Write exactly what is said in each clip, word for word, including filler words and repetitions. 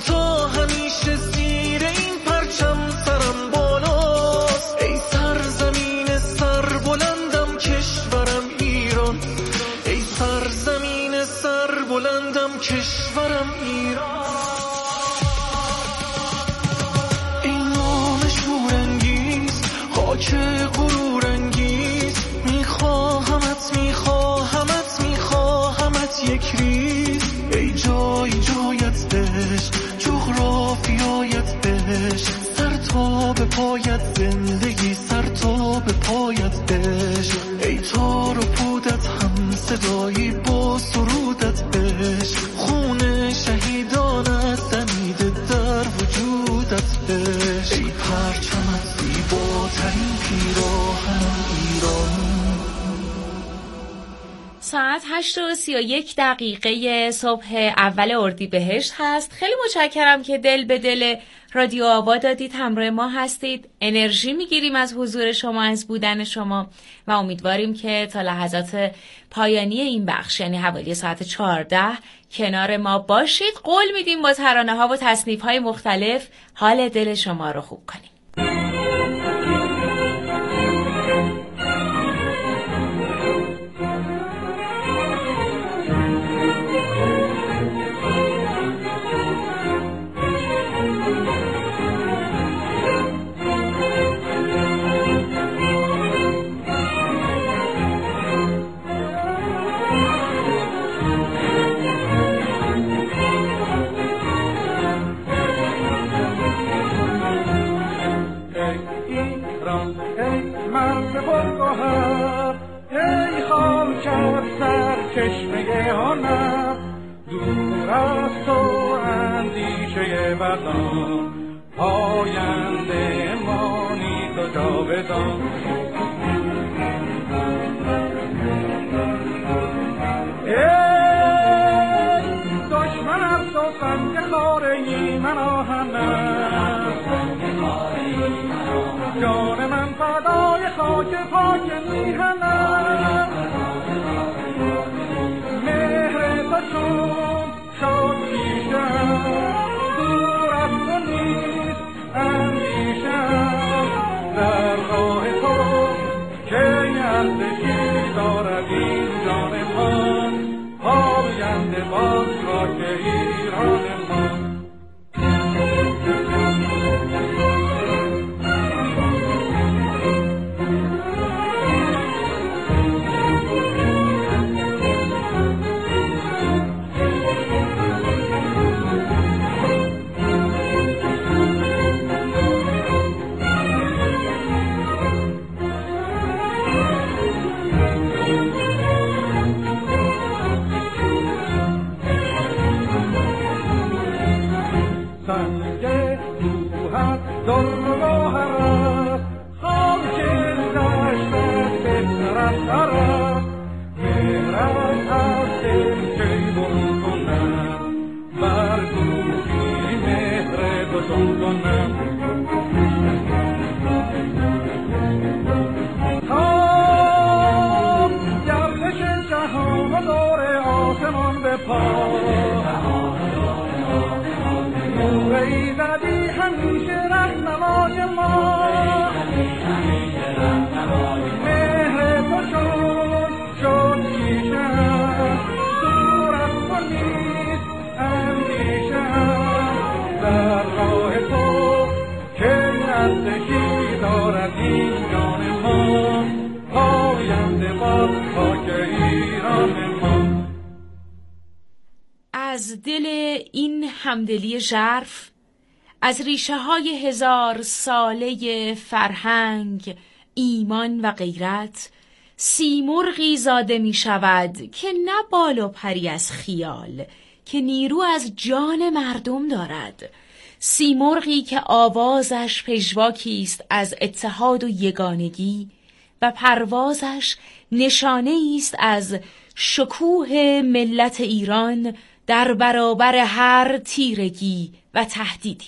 تو همیشه زیر این پرچم سرم بالاست. ای سرزمین سربلندم کشورم ایران، ای سرزمین سربلندم کشورم ایران. ای نام شورانگیز خاک غرورانگیز، میخواهمت میخواهمت میخواهمت یک ریز. ای جای جایت بهشت، جغرافیایت بهشت، سر تا به پایت زندگی، سر تا به پایت بهشت. ای تار و پودت هم صدایی با سرودت بهشت، خون شهیدانت دمیده در وجودت بهشت. ای پرچمت زیباترین پیراهن ایران. ساعت هشت و سی و یک دقیقه صبح اول اردیبهشت هست. خیلی متشکرم که دل به دل رادیو آوا دادید، همراه ما هستید. انرژی میگیریم از حضور شما، از بودن شما و امیدواریم که تا لحظات پایانی این بخش، یعنی حوالی ساعت چهارده، کنار ما باشید. قول میدیم با ترانه ها و تصنیف های مختلف حال دل شما رو خوب کنیم. ای خاکت سرچشمه هنر، دور از تو اندیشه بدان، پاینده مانی تو جاودان. ای دشمن از تو سنگ خاره من آهنم، جان من فدای خاک پاک میهنم. مهر تو چون شد پیشم، دور از تو نیست اندیشم. در راه تو که ارزشی دارد این جان من، پاینده باز خاک ایران من. از دل این همدلی ژرف، از ریشه های هزار ساله فرهنگ، ایمان و غیرت، سیمرغی زاده می شود که نه بال و پری از خیال، که نیرو از جان مردم دارد. سیمرغی که آوازش پژواکی است از اتحاد و یگانگی و پروازش نشانه است از شکوه ملت ایران در برابر هر تیرگی و تهدیدی.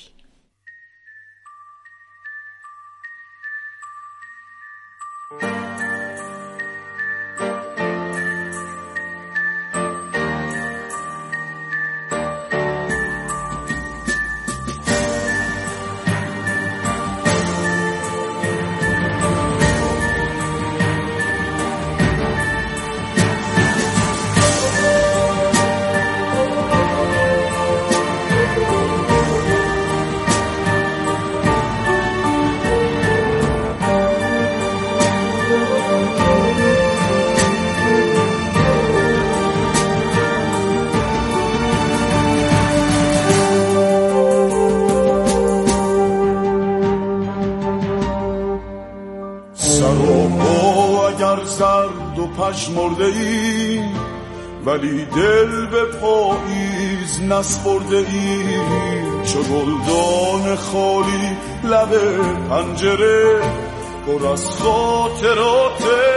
پژمرده ای، ولی دل به پاییز نسپرده ای. چو گلدان خالی لب پنجره، پر از خاطرات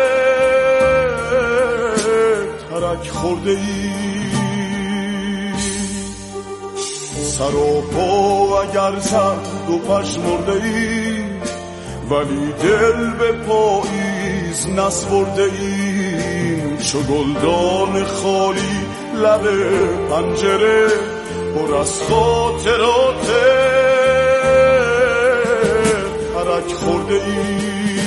ترک خورده ای. سر و پا اگر زرد و پژمرده ای، ولی دل به پاییز نسپرده ای. چو گلدان خالی لب پنجره، پر از خاطرات ترک خورده ای.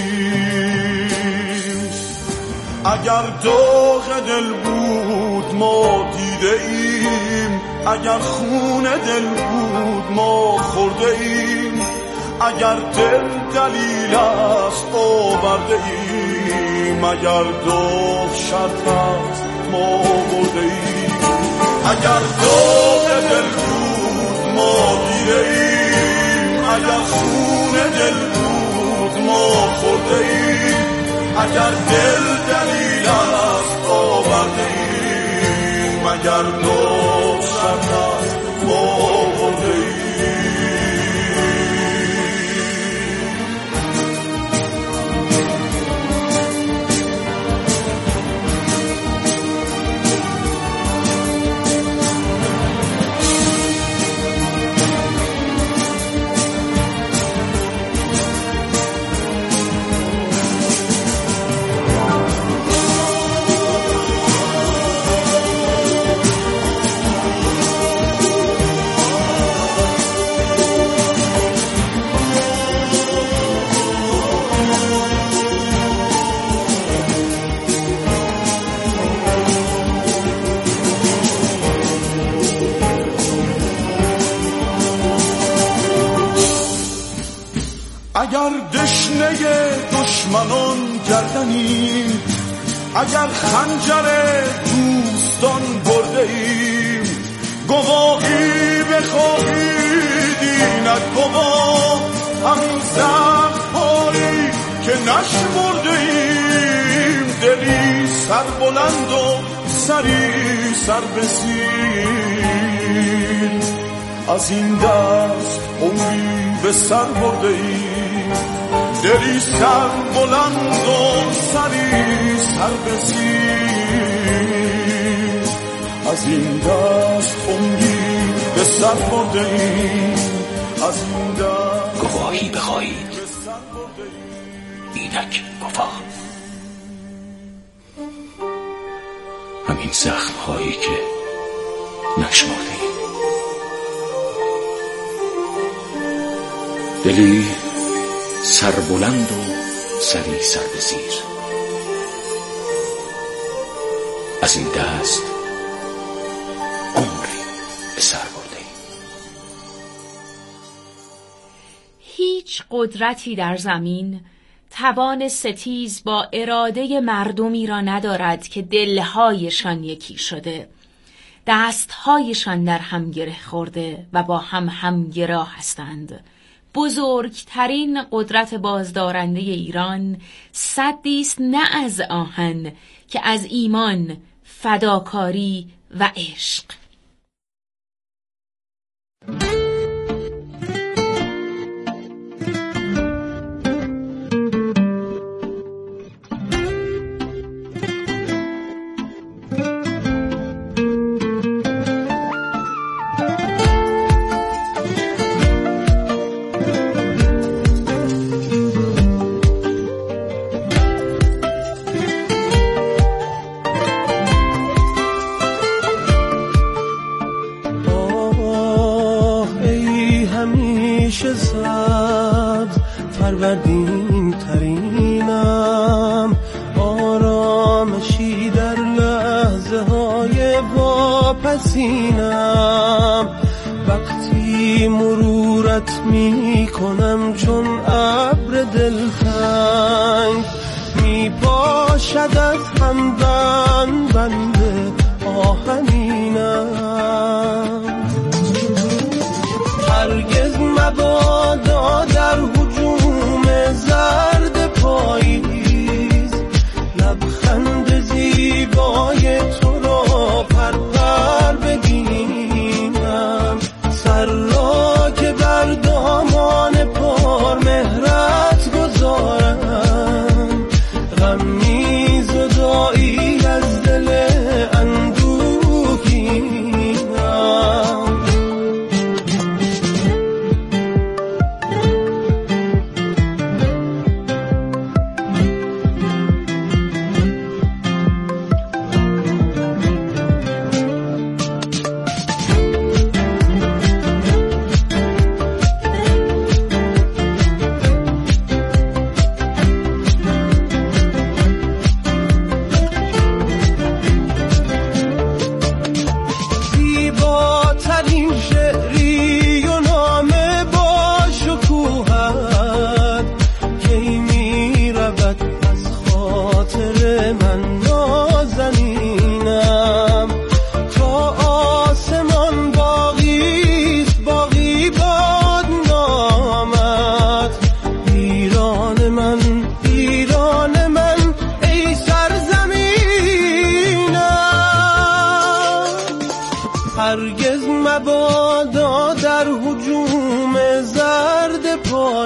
اگر داغ دل بود ما دیده ایم، اگر خون دل بود ما خورده ایم. اگر دل دلیل است آورده ایم، اگر داغ شرط است ما برده ایم. اگر داغ دل بود ما دیده ایم، اگر خون دل بود ما خورده ایم. اگر دل دلیل است آورده ایم، اگر داغ شرط است ما برده ایم. اگر دشنه دشمنان گردنی، اگر خنجر دوستان برده ایم. گواهی بخواهید اینک گواه، همین زخم‌هایی که نشمرده ایم. دلی سر بلند و سری سر به زیر، از این دست عمری به سر برده ایم. دلی سر بلند و سری سر به زیر، از این دست عمری به سر برده ایم. از این دست گواهی بخواهید اینک گواه، همین زخم هایی که نشمرده ایم. دلی سر بلند و سری سر به زیر، از این دست عمری به سر برده ایم. هیچ قدرتی در زمین توان ستیز با اراده مردمی را ندارد که دلهایشان یکی شده، دستهایشان در هم گره خورده و با هم همگرا هستند. بزرگترین قدرت بازدارنده ایران سدی است نه از آهن که از ایمان، فداکاری و عشق. فروردین ترینم، آرامشی در لحظه های واپسینم. وقتی مرورت می کنم چون ابر دلتنگ، می باشد از همدن بنده آهنینم. هرگز مبادا در هجوم زرد پاییز لبخند زیبا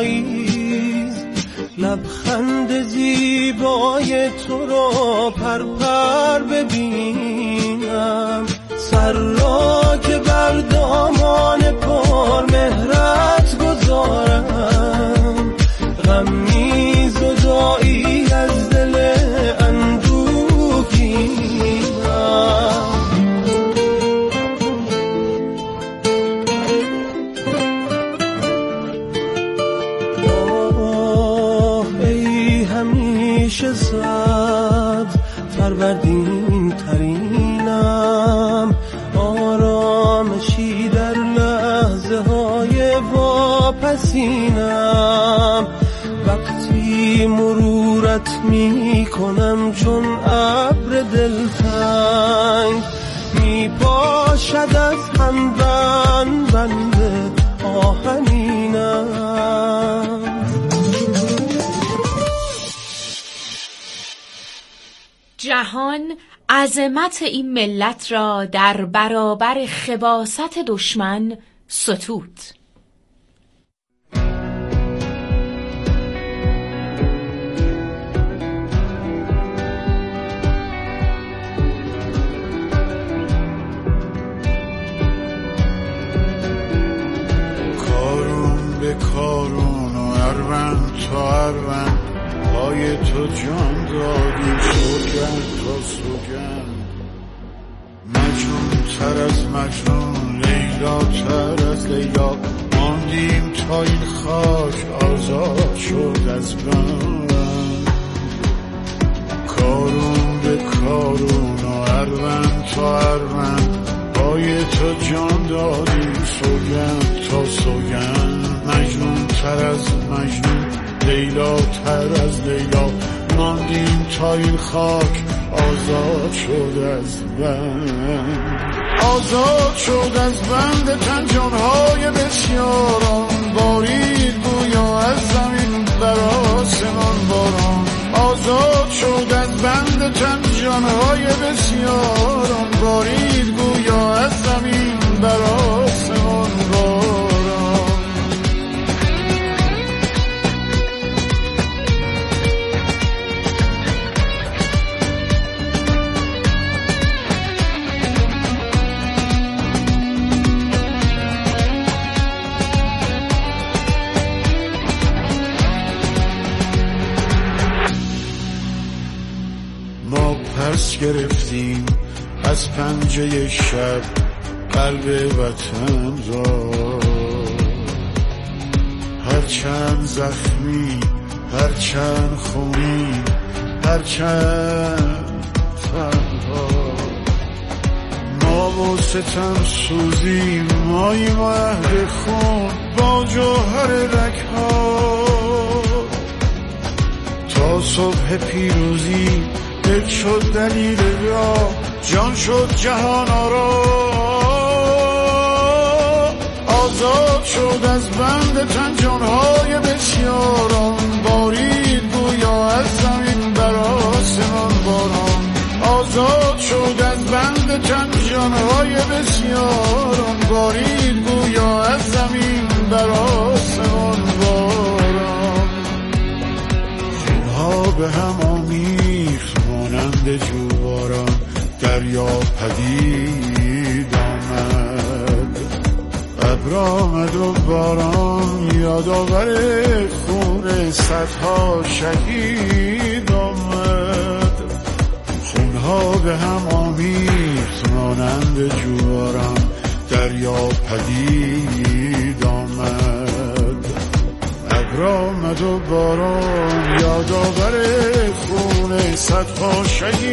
پاییز، لبخند زیبای تو را پرپر ببینم، سر را که بر دامان پر مهرت گذارم، غمی زدایی از دل اندوهگینم. آه ای همیشه صد فروردین ترینم، آرامشی در لحظه های واپسینم، وقتی مرورت می کنم چون ابر دلتنگ، می پاشد از هم بند بند آهنینم. جهان عظمت این ملت را در برابر خباثت دشمن ستود. کارون به کارون و اروند تا اروند، پای تو جان دادی سوگند تا سوگند، مجنون تر از مجنون، لیلا تر از لیلا، ماندیم تا این خاک آزاد شد از بند. کارون به کارون و اروند تا اروند، پای تو جان دادی سوگند تا سوگند، مجنون تر از مجنون، لیلا تر از لیلا، ماندیم تا این خاک آزاد شد از بند. آزاد شد از بند تن جانهای بسیاران، بارید گویا از زمین بر آسمان باران. آزاد شد از بند تن جانهای بسیاران، بارید گویا از زمین بر آسمان باران. پس گرفتیم از پنجه شب قلب وطن را، هرچند زخمی، هرچند خونی، هرچند تنها، ما با ستم سوزیم، ماییم و اهل خون با جوهر رگها، تا صبح پیروزی دل شد دلیل راه، جان شد جهان آرا. آزاد شد از بند تن جانهای بسیاران، بارید گویا از زمین بر آسمان باران. آزاد شد از بند تن جانهای بسیاران، بارید گویا از زمین بر آسمان باران. خونها به هم آمیخت مانند جوباران، دریا پدید آمد، ابر آمد و باران، یادآور خون صدها شهید آمد. خونها به هم آمیخت مانند جوباران، دریا پدید آمد، ابر آمد و باران، یادآور خون صدها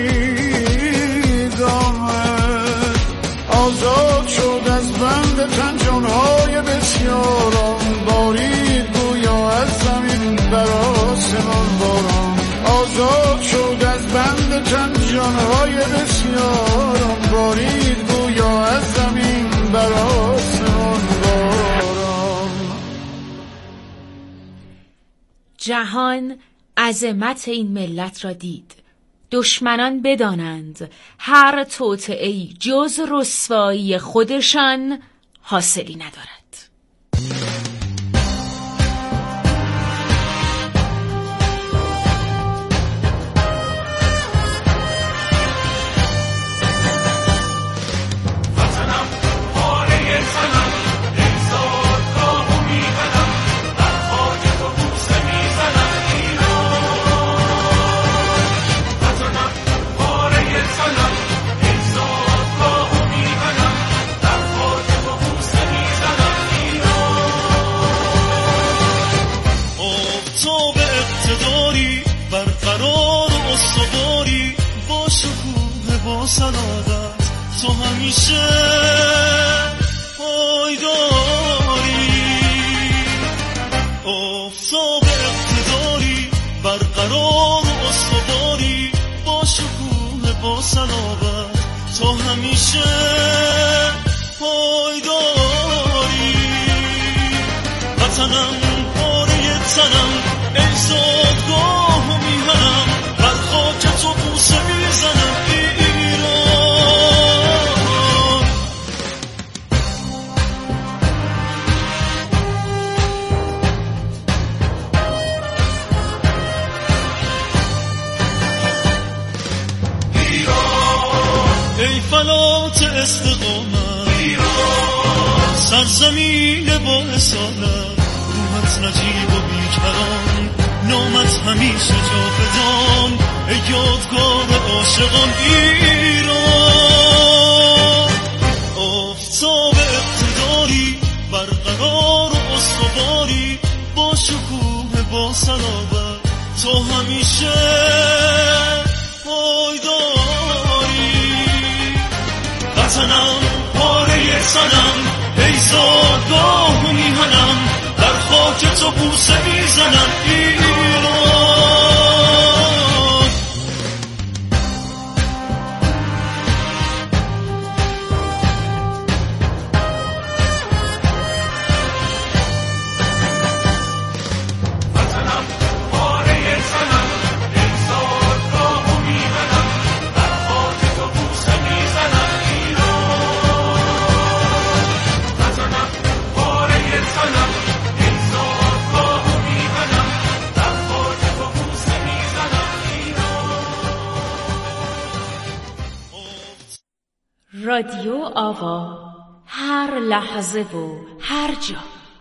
شهید آمد. آزاد شد از بند تن جانهای بسیاران، بارید گویا از زمین بر آسمان باران. آزاد شد از بند تن جانهای بسیاران، بارید گویا از زمین بر آسمان باران. جهان عظمت این ملت را دید. دشمنان بدانند هر توطئه‌ای جز رسوایی خودشان حاصلی ندارد. تو همیشه پایداری، آفتاب اقتداری، برقرار و استواری، با شکوه با صلابت تو همیشه پایداری. وطنم پاره تنم، ای زادگاه و میهنم، بر خاک تو بوسه میزنم ایران. ایران ای فلات استقامت، ایران سرزمین با اصالت، روحت نجیب و بیکران، نامت همیشه جاودان، ای یادگار عاشقان ایران. آفتاب اقتداری، برقرار و استواری، با شکوه با صلابت تو همیشه پایداری. وطنم پاره سنم، ای زادگاه و میهنم، در خاک تو بوسه میزنم ایران. وطنم پاره سنم، ای زادگاه و میهنم، در خاک تو بوسه میزنم ایران. وطنم پاره سنم، رادیو آوا، هر لحظه و هر جا.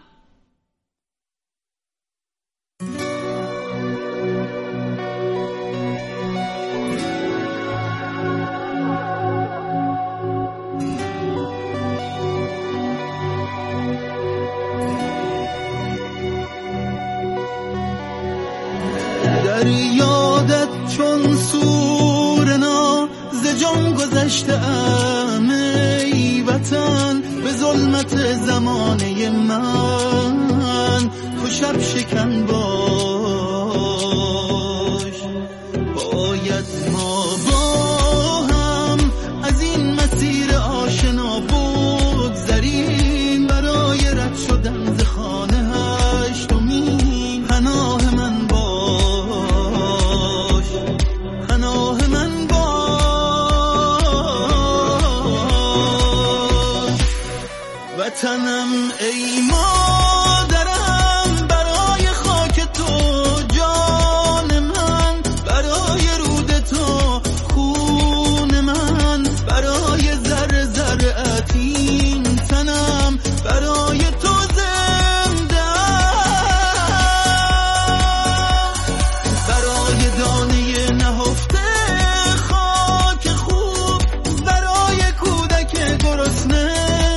در یادت چون سورنا ز جان گذشته ام، ای وطن به ظلمت زمانه من تو شب شکن باش. باید ما با هم از این مسیر آشنا بگذریم، برای رد شدن ز خانه هشتمین پناه من باش، پناه من باش. وطنم ای مادرم، برای خاک تو جان من، برای رود تو خون من، برای ذره ذره این تنم، برای تو زنده، برای دانه نهفته خاک خوب، برای کودک گرسنه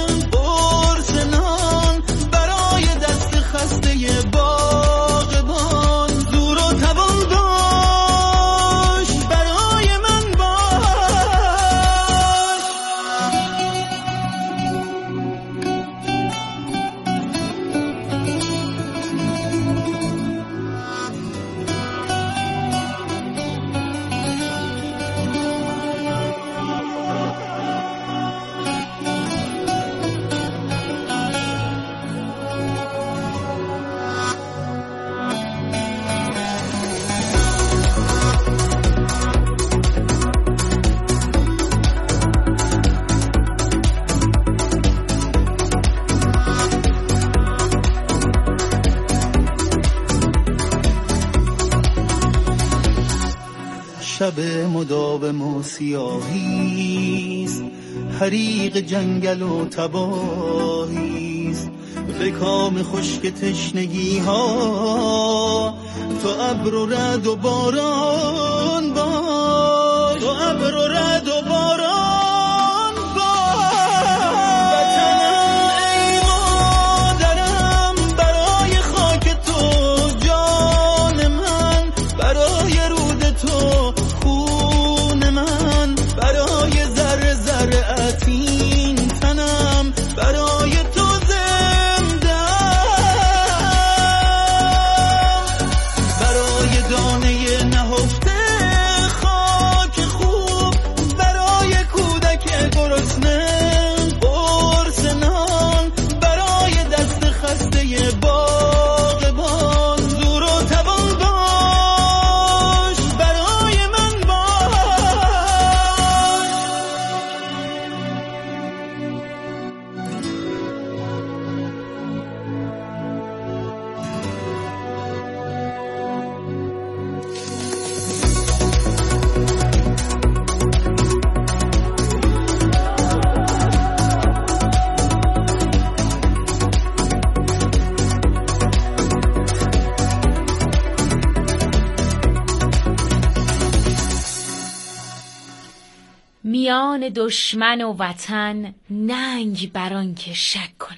شب مداوم و سیاهیست، حریق جنگل و تباهیست، به کام خشک تشنگی ها تو ابر و رعد و باران باش، تو ابر و رعد و باران باش. وطنم ای مادرم، برای خاک تو جان من، برای رود تو خون من، برای ذره ذره جان دشمن و وطن ننگ بران که شک کند.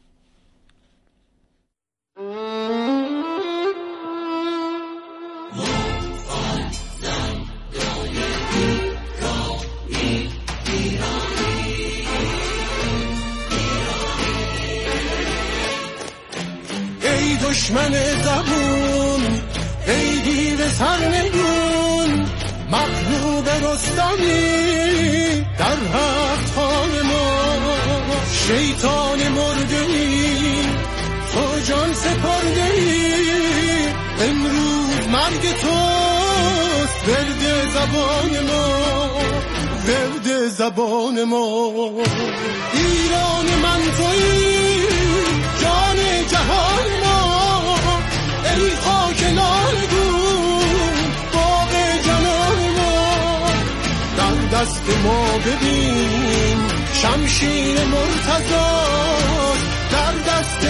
ای دشمن زبون، ای دیو سرنگون، مغلوب رستمی در هفت خان ما. شیطان مرده‌ای تو جان سپرده‌ای، امروز مرگ توست ورد زبان ما، ورد زبان ما. ایران من تویی، جان جهان ما، ای خاک نارگون باغ جنان ما. در دست ما ببین شمشیر مرتضی، در دست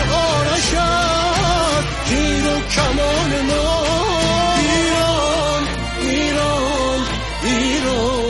آرشت تیر و کمان ما. ایران ایران ایران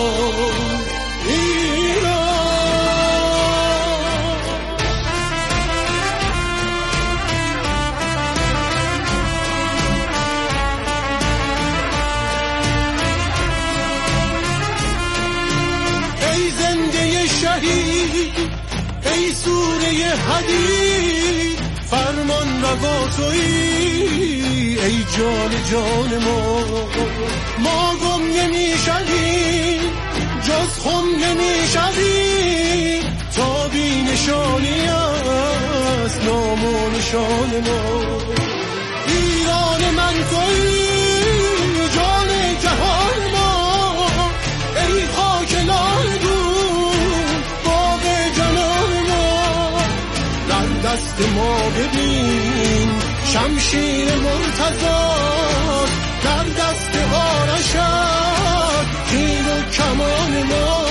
ای سوره حدید فرمان روا تویی، ای جان جان ما. ما گم نمی‌شویم جز خم نمی‌شویم، تا بی نشانی است نام و نشان ما. ایران من تویی، جان جهان ما، ای خاک نارگون باغ جنان ما. در دست ما ببین شمشیر مرتضی، در دست آرشت تیر و کمان ما.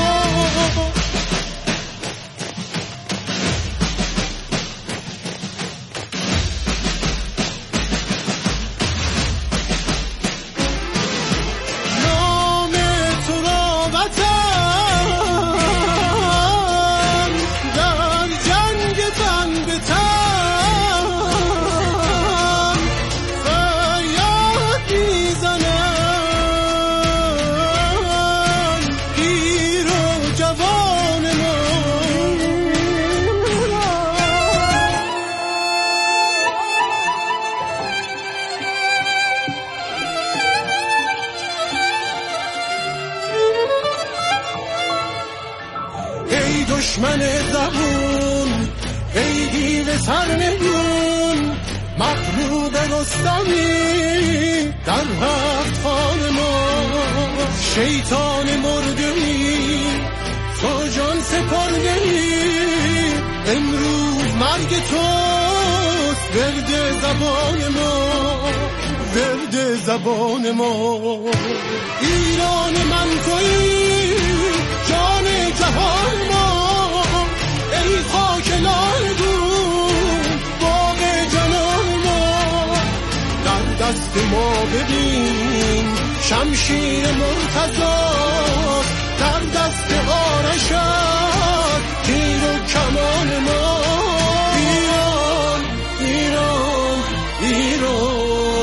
دشمن زبون، ای دیو سرنگون، مغلوب رستمی در هفت خان ما. شیطان مرده‌ای تو جان سپرده‌ای، امروز مرگ توست ورد زبان ما، ورد زبان ما. ایران من تویی، جان جهان ما، ای خاک نارگون باغ جنان ما. در دست ما ببین شمشیر مرتضی، در دست آرشت تیر و کمان ما. ایران ایران ایران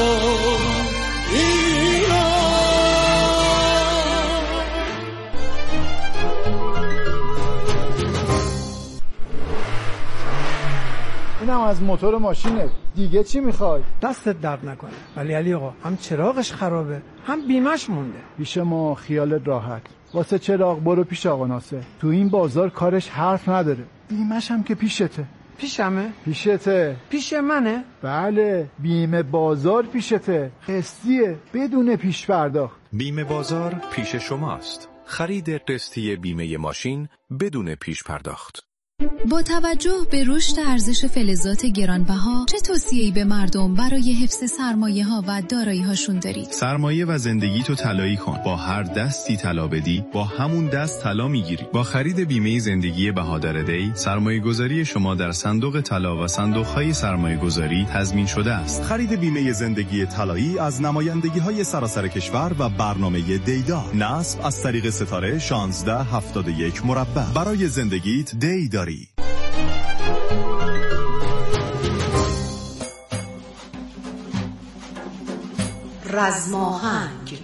اینم از موتور ماشینه دیگه، چی میخوای؟ دستت درد نکنه. ولی علی آقا هم چراغش خرابه هم بیمش مونده. پیش ما خیالت راحت، واسه چراغ برو پیش آقا ناصر، تو این بازار کارش حرف نداره. بیمش هم که پیشته. پیشمه؟ پیشته. پیش منه؟ بله، بیمه بازار پیشته، قسطیه بدون پیش پرداخت. بیمه بازار پیش شماست. خرید قسطی بیمه ماشین بدون پیش پرداخت. با توجه به رشد ارزش فلزات گرانبها چه توصیه‌ای به مردم برای حفظ سرمایه‌ها و دارایی‌هاشون دارید؟ سرمایه و زندگی تو طلایی کن. با هر دستی طلا بدی، با همون دست طلا میگیری. با خرید بیمه زندگی بهادر دی، سرمایه‌گذاری شما در صندوق طلا و صندوق‌های سرمایه‌گذاری تضمین شده است. خرید بیمه زندگی طلایی از نمایندگی‌های سراسر کشور و برنامه دیدا. نصب از طریق ستاره شانزده هفتاد و یک مربع. برای زندگیت دی داری. رزماهنگ.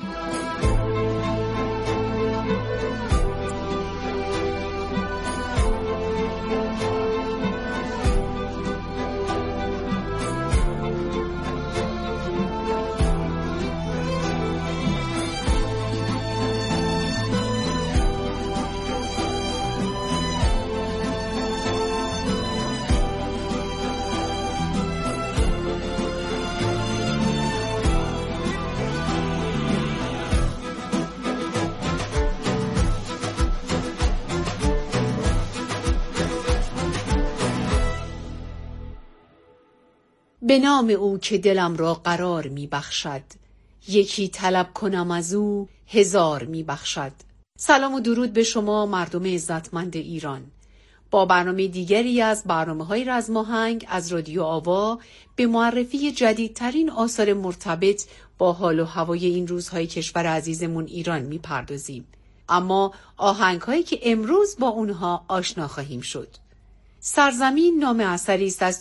به نام او که دلم را قرار می بخشد، یکی طلب کنم از او هزار می بخشد. سلام و درود به شما مردم عزتمند ایران. با برنامه دیگری از برنامه‌های رزماهنگ از رادیو آوا به معرفی جدیدترین آثار مرتبط با حال و هوای این روزهای کشور عزیزمون ایران می پردازیم. اما آهنگ‌هایی که امروز با اونها آشنا خواهیم شد. سرزمین نام اثری است از